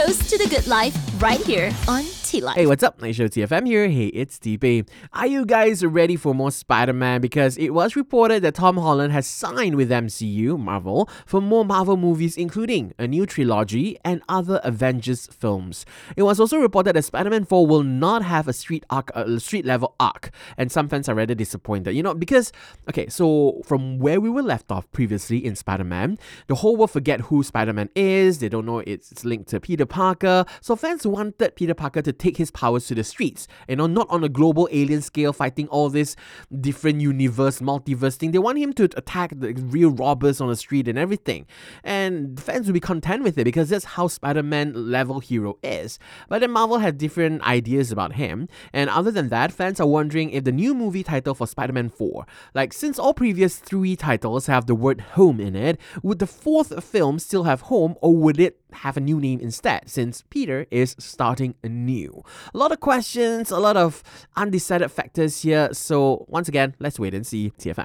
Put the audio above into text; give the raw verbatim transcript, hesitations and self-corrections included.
Toast to the good life right here on T-Life. Hey, what's up? Nice show T F M here. Hey, it's D-Bay. Are you guys ready for more Spider-Man? Because it was reported that Tom Holland has signed with M C U, Marvel, for more Marvel movies, including a new trilogy and other Avengers films. It was also reported that Spider-Man four will not have a street arc, a street level arc, and some fans are rather disappointed. You know, because, okay, so from where we were left off previously in Spider-Man, the whole world forget who Spider-Man is. They don't know it's linked to Peter Parker. So fans wanted Peter Parker to take his powers to the streets. You know, not on a global alien scale fighting all this different universe, multiverse thing. They want him to attack the real robbers on the street and everything. And fans will be content with it because that's how Spider-Man level hero is. But then Marvel had different ideas about him. And other than that, fans are wondering if the new movie title for Spider-Man four, like since all previous three titles have the word home in it, would the fourth film still have home, or would it have a new name instead, since Peter is starting anew? A lot of questions, a lot of undecided factors here, so once again, let's wait and see. T F M.